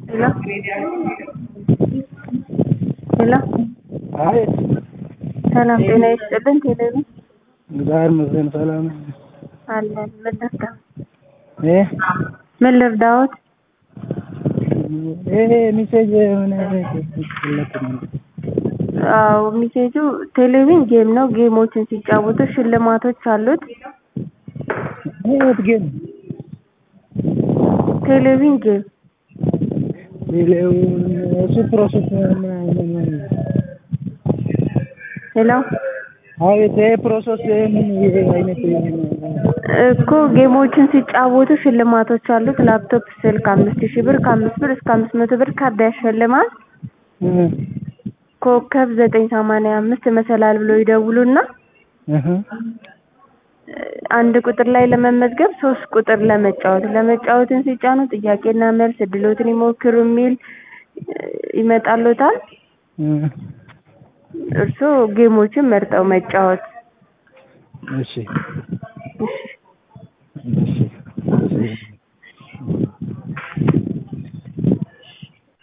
Hello? Hello? አይ ሰላም ጤና ይስጥልን። ቴሌቪ ጋር መዘን ሰላም አለን። እ ምን ልርዳዎት? ሚሴጅ ምን አይነት አዎ ሚሴጁ ቴሌቪዥን ጌም ነው። ጌሞችን ሲጫወቱ ሽልማቶች አሉት። ጌም ቴሌቪዥን ጌም ሌላው ፕሮሰስ ሄሎ አቤት ፕሮሰስ ምን አይነት እኮ ጌሞችን ሲጫወቱ ሽልማቶች አሉት። ላፕቶፕ፣ ስልክ 5000 ብር፣ ከ5 ብር እስከ 500 ብር ካርድ ያሸልማል። ኮከብ 985 መሰላል ብሎ ይደውሉና አንድ ቁጥር ላይ ለመመዝገብ 3 ቁጥር ለመጫወትን ሲጫኑ ጥያቄና መልስ እድሎትን ይሞክሩ የሚል ይመጣልዎታል። እርሶ ጌሞችን መርጠው መጫወት። እሺ